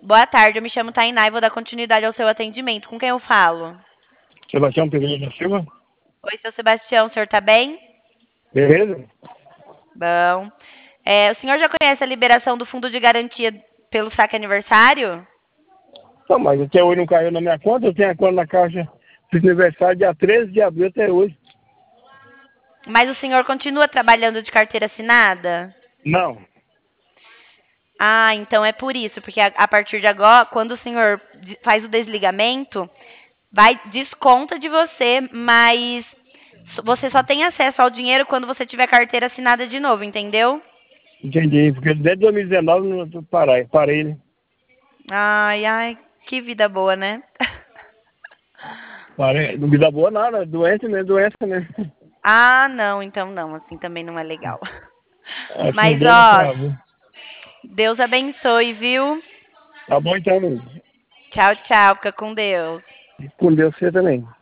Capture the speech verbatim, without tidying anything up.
Boa tarde, eu me chamo Tainá e vou dar continuidade ao seu atendimento. Com quem eu falo? Sebastião Pereira da Silva. Oi, seu Sebastião, o senhor tá bem? Beleza? Bom. É, o senhor já conhece a liberação do fundo de garantia pelo saque aniversário? Não, mas até hoje não caiu na minha conta, eu tenho a conta na caixa de aniversário dia treze de abril até hoje. Mas o senhor continua trabalhando de carteira assinada? Não. Ah, então é por isso, porque a, a partir de agora, quando o senhor de- faz o desligamento, vai desconta de você, mas so- você só tem acesso ao dinheiro quando você tiver carteira assinada de novo, entendeu? Entendi, porque desde dois mil e dezenove não eu parei, parei, né? Ai, ai, que vida boa, né? Parei. Não me dá boa nada, doença mesmo, doença mesmo. Ah, não, então não, assim também não é legal. Assim, Mas Deus não ó, travou. Deus abençoe, viu? Tá bom então, Tchau, tchau, fica com Deus. com Deus você também.